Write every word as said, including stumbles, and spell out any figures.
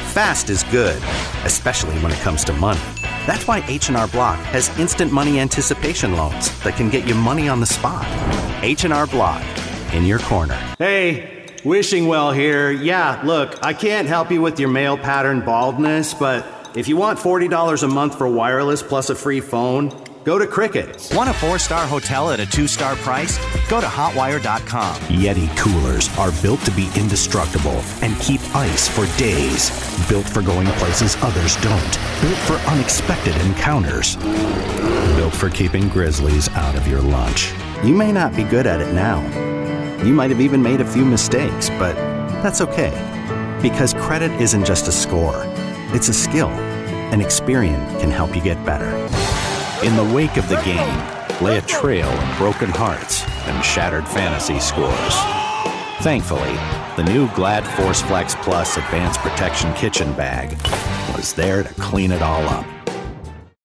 Fast is good, especially when it comes to money. That's why H and R Block has instant money anticipation loans that can get you money on the spot. H and R Block, in your corner. Hey, Wishing Well here. Yeah, look, I can't help you with your male pattern baldness, but if you want forty dollars a month for wireless plus a free phone, go to Cricket. Want a four-star hotel at a two-star price? Go to hotwire dot com. Yeti coolers are built to be indestructible and keep ice for days. Built for going places others don't. Built for unexpected encounters. Built for keeping grizzlies out of your lunch. You may not be good at it now. You might have even made a few mistakes, but that's okay. Because credit isn't just a score. It's a skill. And Experian can help you get better. In the wake of the game, lay a trail of broken hearts and shattered fantasy scores. Thankfully, the new Glad Force Flex Plus Advanced Protection Kitchen Bag was there to clean it all up.